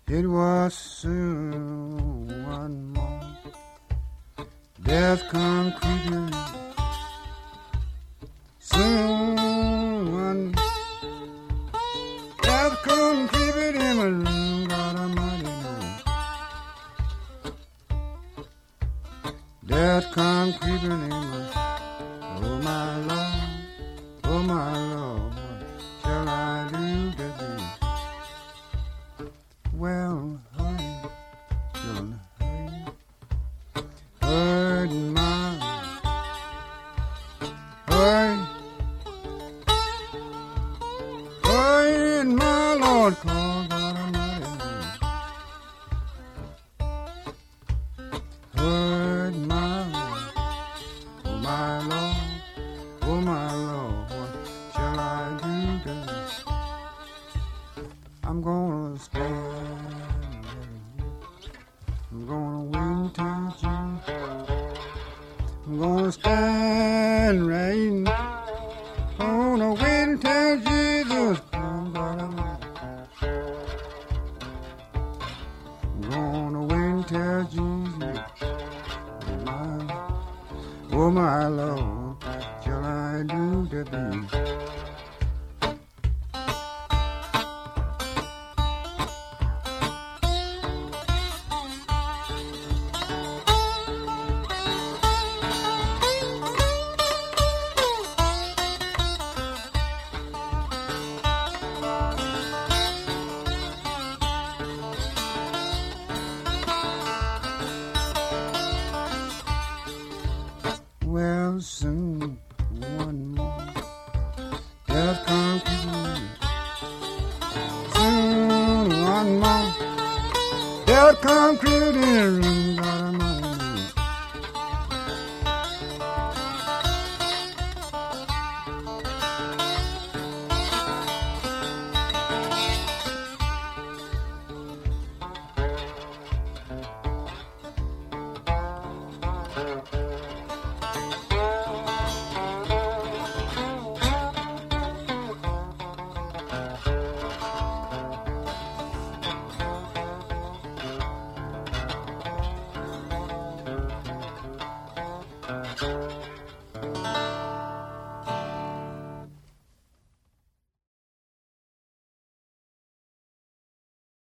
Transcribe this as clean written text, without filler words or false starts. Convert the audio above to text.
It was soon one more. Death come creeping. Soon one. Death come creeping in my room. God Almighty knows. Death come creeping in my. Oh my Lord. Oh my Lord. What shall I do to thee? Well, hurry, children, hurry my, hurry, my Lord, call God Almighty. Hurry my Lord, oh my Lord, what shall I do to thee? I'm gonna stand. I'm gonna wait till June. I'm gonna stand right. I'm gonna wait till Jesus comes. I'm gonna wait till Jesus. Oh my Lord, shall I do to thee? Well, soon one more. Death come creeping. Soon one more. Death come creeping in the room.